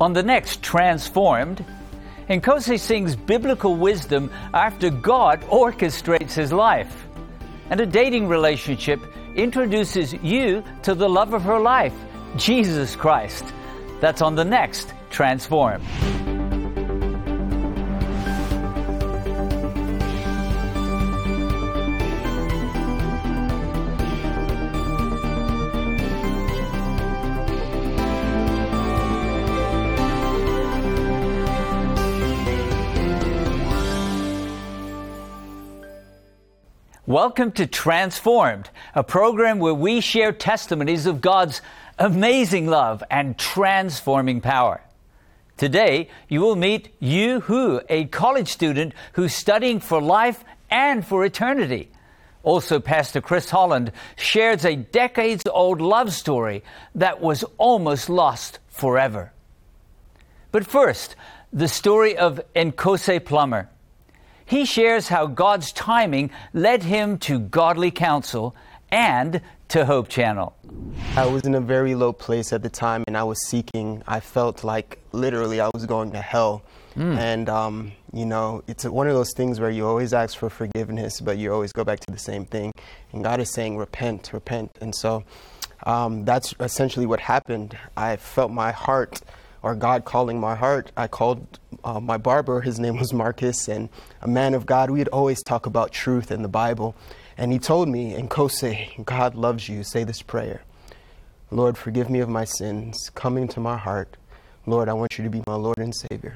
On the next Transformed, Nkosi sings biblical wisdom after God orchestrates his life. And a dating relationship introduces you to the love of her life, Jesus Christ. That's on the next Transformed. Welcome to Transformed, a program where we share testimonies of God's amazing love and transforming power. Today, you will meet Yu Hu, a college student who's studying for life and for eternity. Also, Pastor Chris Holland shares a decades-old love story that was almost lost forever. But first, the story of Nkosi Plummer. He shares how God's timing led him to godly counsel and to Hope Channel. I was in a very low place at the time, and I was seeking. I felt like literally I was going to hell. And, it's one of those things where you always ask for forgiveness, but you always go back to the same thing. And God is saying, repent, repent. And so that's essentially what happened. I felt my heart, or God calling my heart. I called my barber. His name was Marcus, and a man of God. We'd always talk about truth in the Bible. And he told me, Nkosi, God loves you. Say this prayer. Lord, forgive me of my sins. Come into my heart. Lord, I want you to be my Lord and Savior.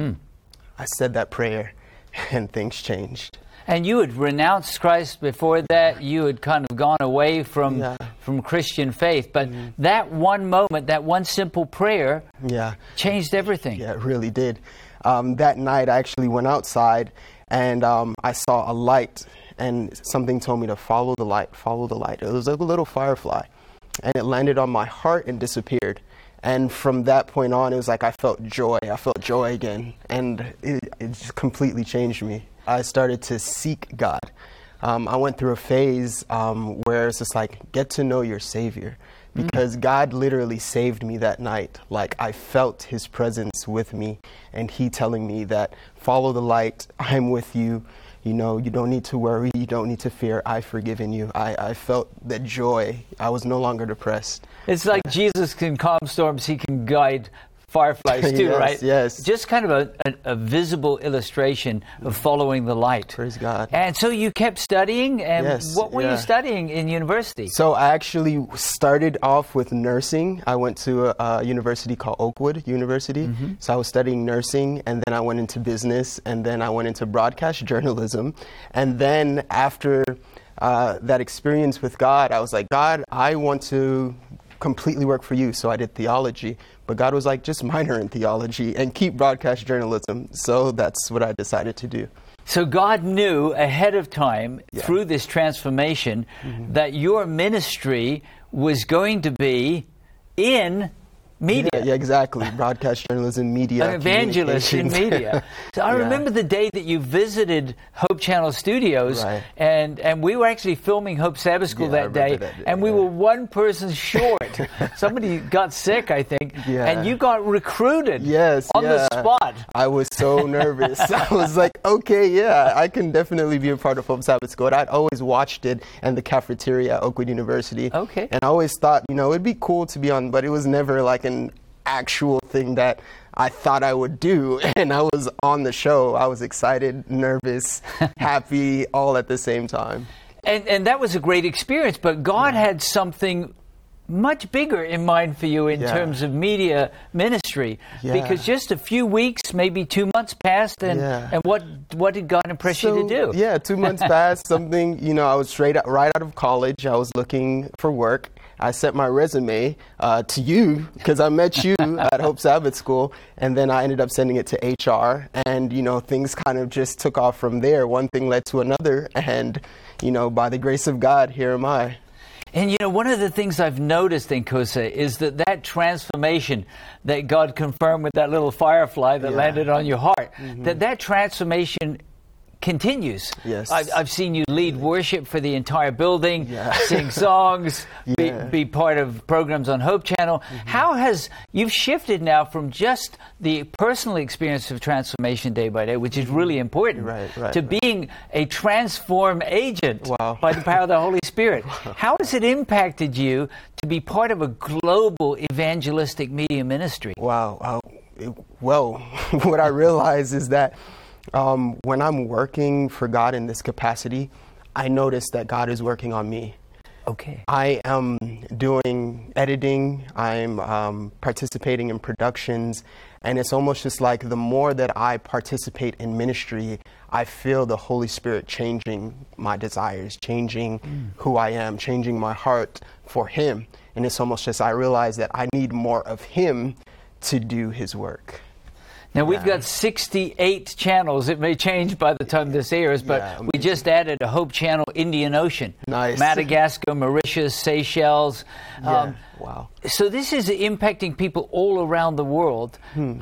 I said that prayer, and things changed. And you had renounced Christ before that. You had kind of gone away from Christian faith. But that one moment, that one simple prayer changed everything. Yeah, it really did. That night, I actually went outside, and I saw a light, and something told me to follow the light, follow the light. It was like a little firefly, and it landed on my heart and disappeared. And from that point on, it was like I felt joy. I felt joy again, and it just completely changed me. I started to seek God. I went through a phase where it's just like, get to know your Savior. Because God literally saved me that night. Like, I felt His presence with me, and He telling me that, follow the light, I'm with you. You know, you don't need to worry, you don't need to fear, I've forgiven you. I felt that joy. I was no longer depressed. It's like Jesus can calm storms, He can guide fireflies too, Yes, right? yes. Just kind of a visible illustration of following the light. Praise God. And so you kept studying, and Yes, what were you studying in university? So I actually started off with nursing. I went to a university called Oakwood University. So I was studying nursing, and then I went into business, and then I went into broadcast journalism. And then after that experience with God, I was like, God, I want to completely work for you. So I did theology, but God was like, just minor in theology and keep broadcast journalism. So that's what I decided to do. So God knew ahead of time through this transformation that your ministry was going to be in media. Yeah, exactly. Broadcast journalism, media. An evangelist in media. So I remember the day that you visited Hope Channel Studios, and we were actually filming Hope Sabbath School that day, and we were one person short. Somebody got sick, I think, and you got recruited on the spot. I was so nervous. I was like, okay, I can definitely be a part of Hope Sabbath School. I'd always watched it in the cafeteria at Oakwood University. Okay. And I always thought, it'd be cool to be on, but it was never like an actual thing that I thought I would do. And I was on the show. I was excited, nervous, happy, all at the same time. And that was a great experience, but God had something much bigger in mind for you in terms of media ministry, because just a few weeks, maybe 2 months passed, and what did God impress you to do? 2 months passed, something, I was right out of college. I was looking for work. I sent my resume to you because I met you at Hope Sabbath School, and then I ended up sending it to HR, and, things kind of just took off from there. One thing led to another, and, by the grace of God, here am I. And, one of the things I've noticed, Nkosi, is that transformation that God confirmed with that little firefly that landed on your heart, that transformation continues. Yes. I've seen you lead worship for the entire building, sing songs, be part of programs on Hope Channel. How has you've shifted now from just the personal experience of transformation day by day, which is really important, to being a transform agent by the power of the Holy Spirit. How has it impacted you to be part of a global evangelistic media ministry? Wow. Well, what I realize is that when I'm working for God in this capacity, I notice that God is working on me. Okay. I am doing editing, I'm participating in productions, and it's almost just like the more that I participate in ministry, I feel the Holy Spirit changing my desires, changing who I am, changing my heart for Him. And it's almost just I realize that I need more of Him to do His work. Now, we've got 68 channels. It may change by the time this airs, but we just added a Hope Channel Indian Ocean. Nice. Madagascar, Mauritius, Seychelles. Wow. So this is impacting people all around the world.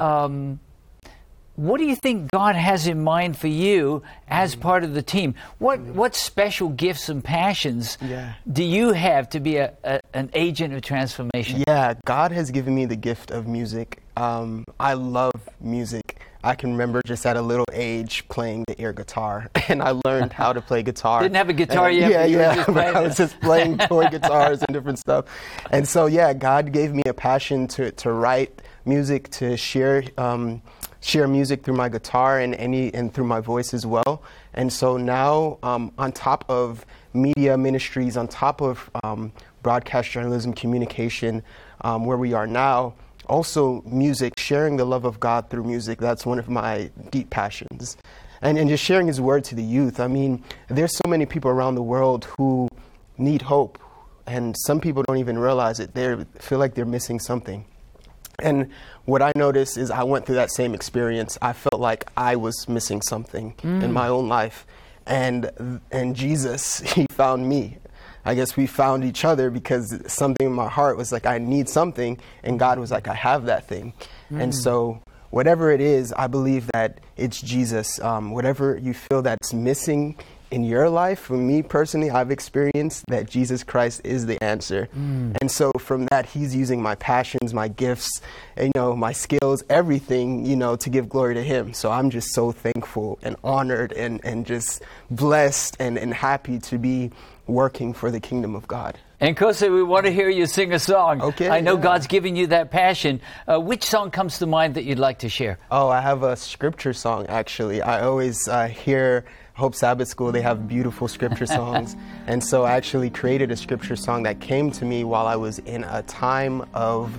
What do you think God has in mind for you as part of the team? What special gifts and passions do you have to be an agent of transformation? Yeah, God has given me the gift of music. I love music. I can remember just at a little age playing the air guitar, and I learned how to play guitar. Didn't have a guitar yet. But I was just playing toy guitars and different stuff. And so, God gave me a passion to write music, to share music through my guitar and through my voice as well. And so now, on top of media ministries, on top of broadcast journalism, communication, where we are now, also music, sharing the love of God through music, that's one of my deep passions. And just sharing His word to the youth. I mean, there's so many people around the world who need hope, and some people don't even realize it. They feel like they're missing something. And what I noticed is I went through that same experience. I felt like I was missing something in my own life. And Jesus, He found me. I guess we found each other because something in my heart was like, I need something. And God was like, I have that thing. And so whatever it is, I believe that it's Jesus. Whatever you feel that's missing in your life, for me personally, I've experienced that Jesus Christ is the answer. And so from that, He's using my passions, my gifts, my skills, everything, to give glory to Him. So I'm just so thankful and honored and just blessed and happy to be working for the kingdom of God. And Kose, we want to hear you sing a song. Okay. I know God's giving you that passion. Which song comes to mind that you'd like to share? Oh, I have a scripture song, actually. I always hear Hope Sabbath School, they have beautiful scripture songs. And so I actually created a scripture song that came to me while I was in a time of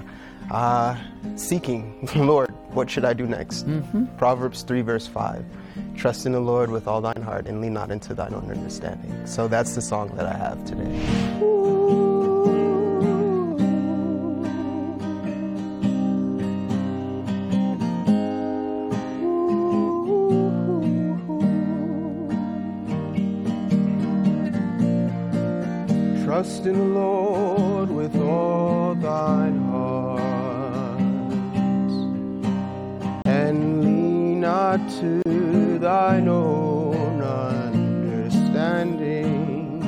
seeking the Lord. What should I do next? Proverbs 3 verse 5. Trust in the Lord with all thine heart and lean not into thine own understanding. So that's the song that I have today. Trust in the Lord with all thine heart, and lean not to thine own understanding.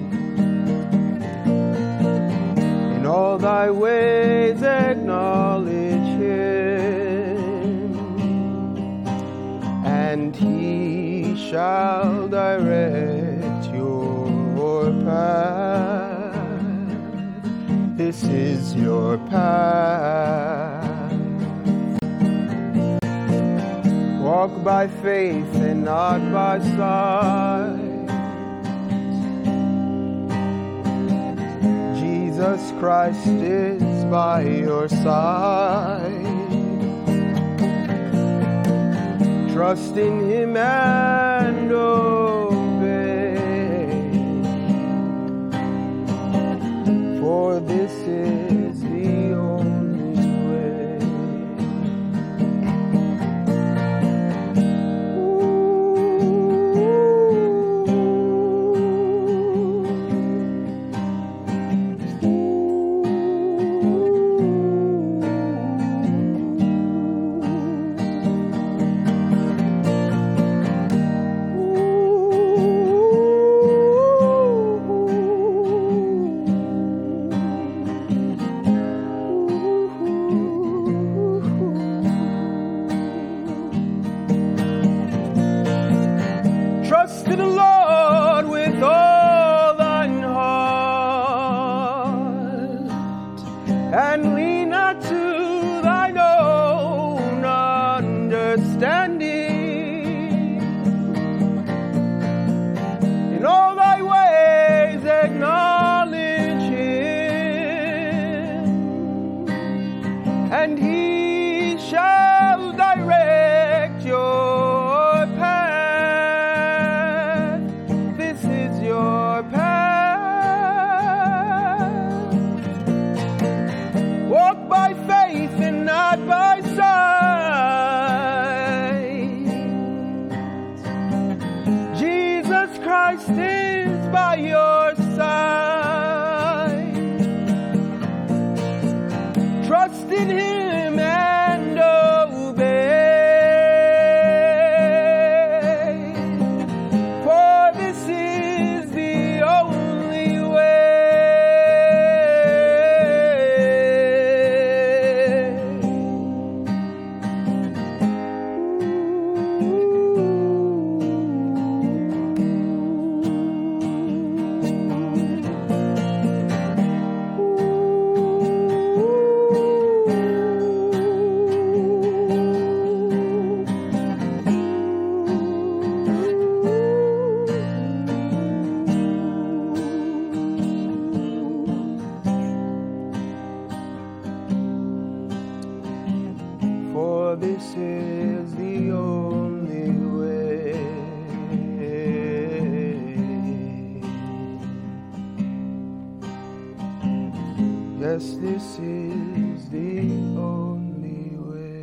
In all thy ways acknowledge Him, and He shall direct your path. This is your path. Walk by faith and not by sight. Jesus Christ is by your side. Trust in Him and obey, for this is the only way. direct your path. This is your path. Walk by faith and not by sight. Jesus Christ is by your side. Trust in Him and obey, for this is the only this is the only way. Yes, this is the only way.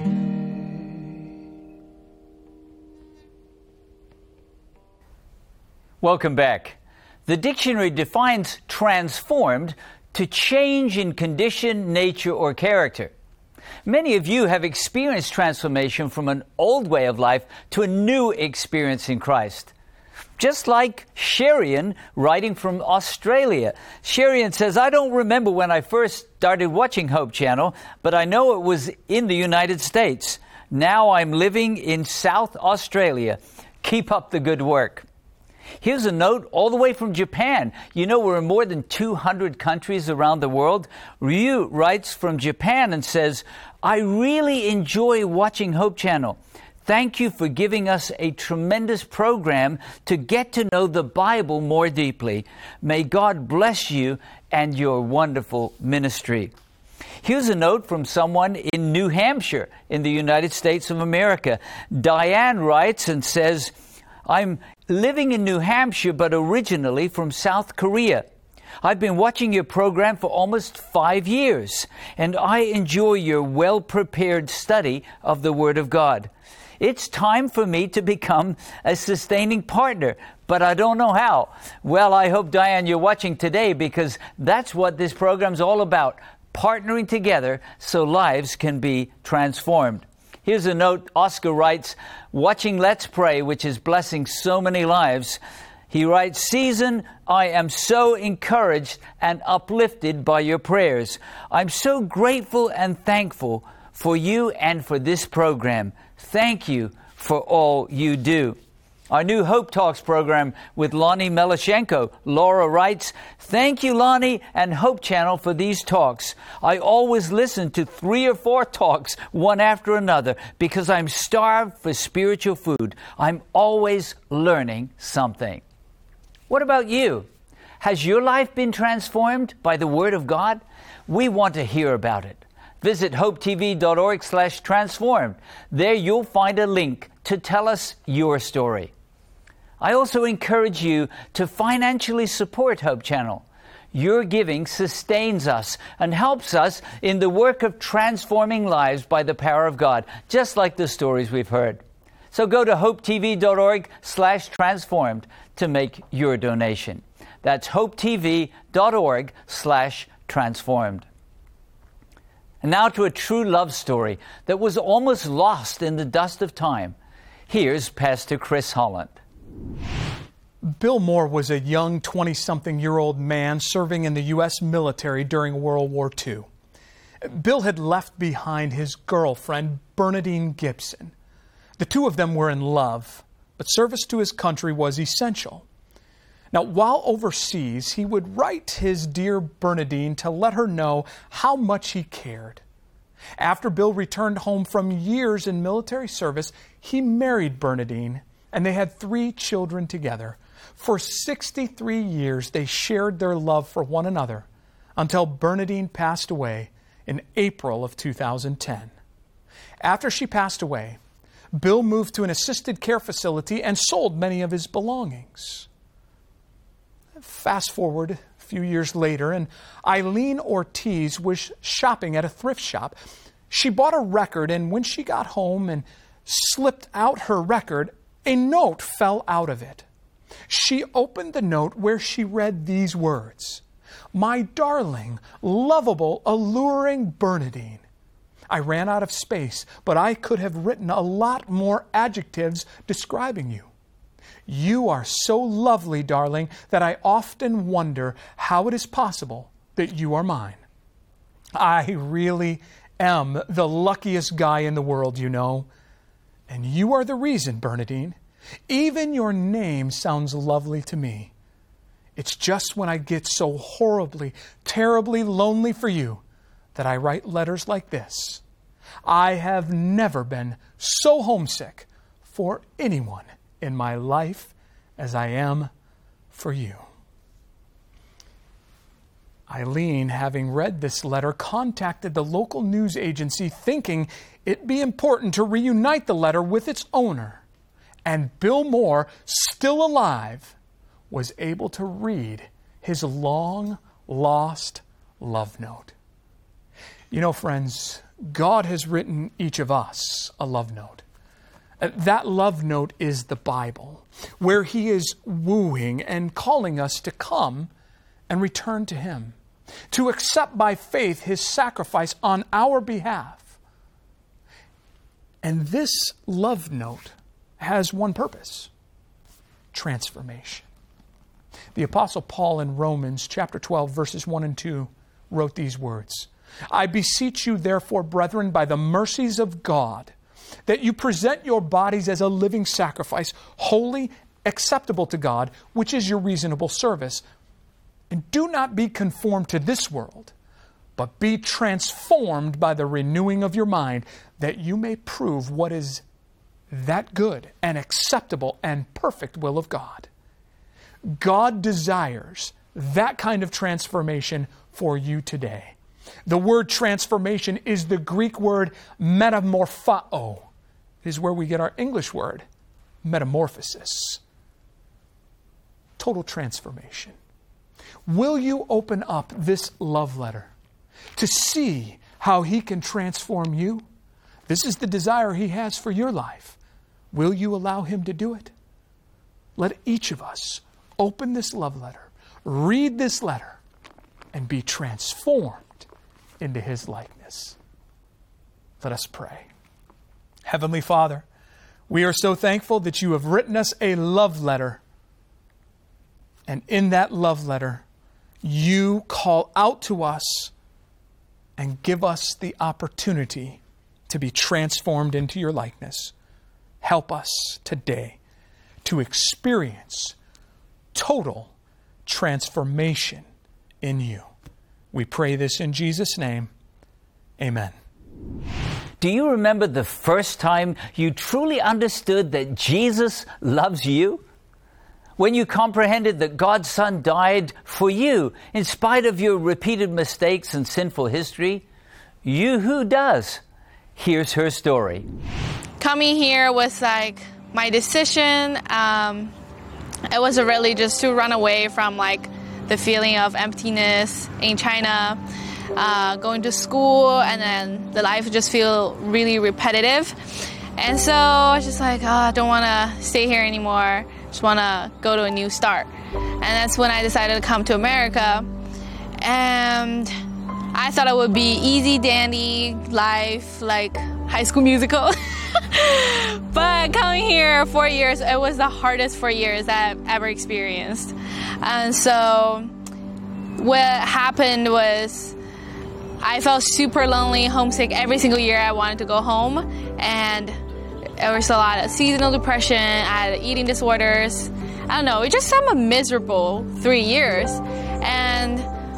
Welcome back. The dictionary defines transformed to change in condition, nature, or character. Many of you have experienced transformation from an old way of life to a new experience in Christ. Just like Sherian, writing from Australia. Sherian says, I don't remember when I first started watching Hope Channel, but I know it was in the United States. Now I'm living in South Australia. Keep up the good work. Here's a note all the way from Japan. You know, we're in more than 200 countries around the world. Ryu writes from Japan and says, I really enjoy watching Hope Channel. Thank you for giving us a tremendous program to get to know the Bible more deeply. May God bless you and your wonderful ministry. Here's a note from someone in New Hampshire in the United States of America. Diane writes and says, I'm living in New Hampshire, but originally from South Korea. I've been watching your program for almost 5 years, and I enjoy your well-prepared study of the Word of God. It's time for me to become a sustaining partner, but I don't know how. Well, I hope, Diane, you're watching today, because that's what this program's all about, partnering together so lives can be transformed. Here's a note. Oscar writes, watching Let's Pray, which is blessing so many lives. He writes, Season, I am so encouraged and uplifted by your prayers. I'm so grateful and thankful for you and for this program. Thank you for all you do. Our new Hope Talks program with Lonnie Melashenko. Laura writes, thank you, Lonnie and Hope Channel, for these talks. I always listen to 3 or 4 talks, one after another, because I'm starved for spiritual food. I'm always learning something. What about you? Has your life been transformed by the Word of God? We want to hear about it. Visit hopetv.org/transformed. There you'll find a link to tell us your story. I also encourage you to financially support Hope Channel. Your giving sustains us and helps us in the work of transforming lives by the power of God, just like the stories we've heard. So go to hopetv.org/transformed to make your donation. That's hopetv.org/transformed. And now to a true love story that was almost lost in the dust of time. Here's Pastor Chris Holland. Bill Moore was a young 20-something-year-old man serving in the U.S. military during World War II. Bill had left behind his girlfriend, Bernadine Gibson. The two of them were in love, but service to his country was essential. Now, while overseas, he would write his dear Bernadine to let her know how much he cared. After Bill returned home from years in military service, he married Bernadine, and they had 3 children together. For 63 years, they shared their love for one another until Bernadine passed away in April of 2010. After she passed away, Bill moved to an assisted care facility and sold many of his belongings. Fast forward a few years later, and Eileen Ortiz was shopping at a thrift shop. She bought a record, and when she got home and slipped out her record, a note fell out of it. She opened the note where she read these words: "My darling, lovable, alluring Bernadine. I ran out of space, but I could have written a lot more adjectives describing you. You are so lovely, darling, that I often wonder how it is possible that you are mine. I really am the luckiest guy in the world, you know. And you are the reason, Bernadine. Even your name sounds lovely to me. It's just when I get so horribly, terribly lonely for you that I write letters like this. I have never been so homesick for anyone in my life as I am for you." Eileen, having read this letter, contacted the local news agency thinking it'd be important to reunite the letter with its owner. And Bill Moore, still alive, was able to read his long-lost love note. You know, friends, God has written each of us a love note. That love note is the Bible, where He is wooing and calling us to come and return to Him, to accept by faith His sacrifice on our behalf. And this love note has one purpose: transformation. The Apostle Paul in Romans chapter 12, verses 1 and 2 wrote these words: "I beseech you, therefore, brethren, by the mercies of God, that you present your bodies as a living sacrifice, holy, acceptable to God, which is your reasonable service. And do not be conformed to this world, but be transformed by the renewing of your mind, that you may prove what is that good and acceptable and perfect will of God." God desires that kind of transformation for you today. The word transformation is the Greek word metamorphao. It is where we get our English word metamorphosis. Total transformation. Will you open up this love letter to see how He can transform you? This is the desire He has for your life. Will you allow Him to do it? Let each of us open this love letter, read this letter, and be transformed into His likeness. Let us pray. Heavenly Father, we are so thankful that You have written us a love letter. And in that love letter, You call out to us and give us the opportunity to be transformed into Your likeness. Help us today to experience total transformation in You. We pray this in Jesus' name. Amen. Do you remember the first time you truly understood that Jesus loves you? When you comprehended that God's Son died for you in spite of your repeated mistakes and sinful history? You who does? Here's her story. Coming here was like my decision. It was really just to run away from like the feeling of emptiness in China, going to school, and then the life just feel really repetitive. And so I was just like, I don't want to stay here anymore. Just want to go to a new start. And that's when I decided to come to America. And I thought it would be easy, dandy life, like High School Musical. But coming here 4 years, it was the hardest 4 years that I've ever experienced. And so what happened was I felt super lonely, homesick every single year. I wanted to go home, and there was a lot of seasonal depression. I had eating disorders. I don't know, it just I'm a miserable 3 years. And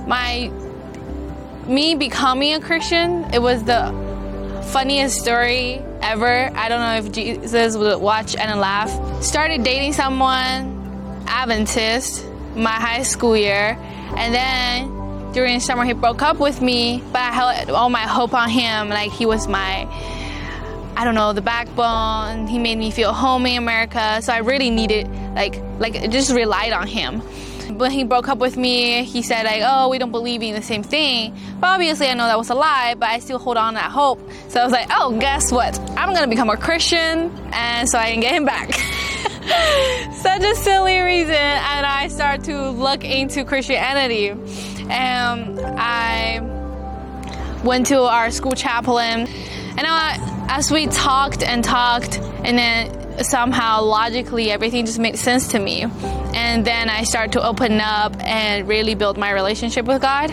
me becoming a Christian, it was the funniest story ever. I don't know if Jesus would watch and laugh. Started dating someone, Adventist, my high school year, and then during summer he broke up with me, but I held all my hope on him, like he was my I don't know, the backbone. He made me feel home in America. So I really needed, just relied on him. When he broke up with me, he said like, oh, we don't believe in the same thing. But obviously I know that was a lie, but I still hold on to that hope. So I was like, oh, guess what? I'm going to become a Christian. And so I can get him back. Such a silly reason. And I started to look into Christianity. And I went to our school chaplain. And as we talked, and then somehow logically everything just made sense to me. And then I started to open up and really build my relationship with God.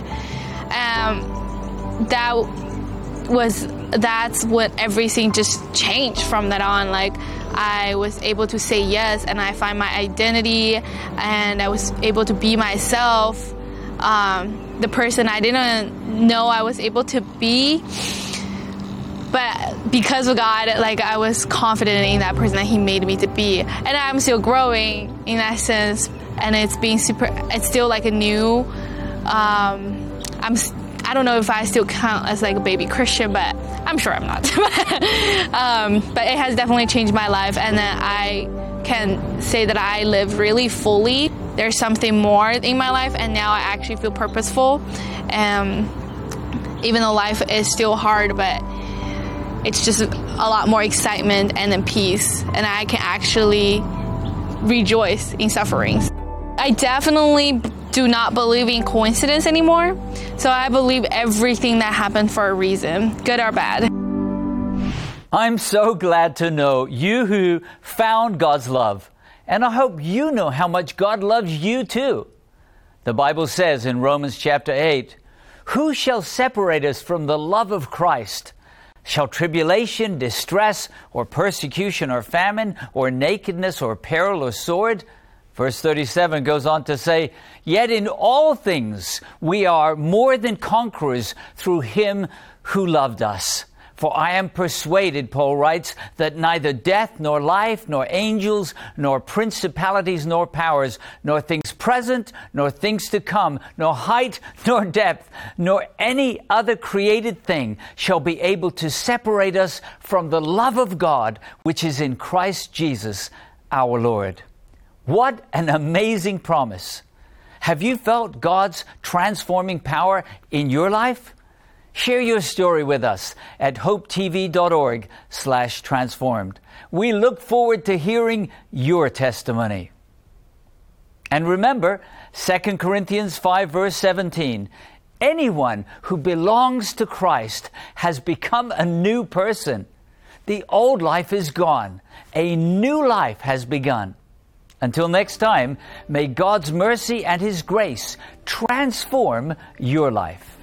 That's what everything just changed from that on. Like, I was able to say yes, and I find my identity, and I was able to be myself, the person I didn't know I was able to be. But because of God, like, I was confident in that person that He made me to be. And I'm still growing in that sense. And it's still like a new, I don't know if I still count as like a baby Christian, but I'm sure I'm not. But it has definitely changed my life. And then I can say that I live really fully. There's something more in my life. And now I actually feel purposeful. Even though life is still hard, but it's just a lot more excitement and then peace. And I can actually rejoice in sufferings. I definitely do not believe in coincidence anymore. So I believe everything that happened for a reason, good or bad. I'm so glad to know you who found God's love. And I hope you know how much God loves you too. The Bible says in Romans chapter 8, "Who shall separate us from the love of Christ? Shall tribulation, distress, or persecution, or famine, or nakedness, or peril, or sword?" Verse 37 goes on to say, "Yet in all things we are more than conquerors through Him who loved us. For I am persuaded," Paul writes, "that neither death, nor life, nor angels, nor principalities, nor powers, nor things present, nor things to come, nor height, nor depth, nor any other created thing shall be able to separate us from the love of God, which is in Christ Jesus our Lord." What an amazing promise. Have you felt God's transforming power in your life? Share your story with us at hopetv.org/transformed. We look forward to hearing your testimony. And remember, 2 Corinthians 5 verse 17, anyone who belongs to Christ has become a new person. The old life is gone. A new life has begun. Until next time, may God's mercy and His grace transform your life.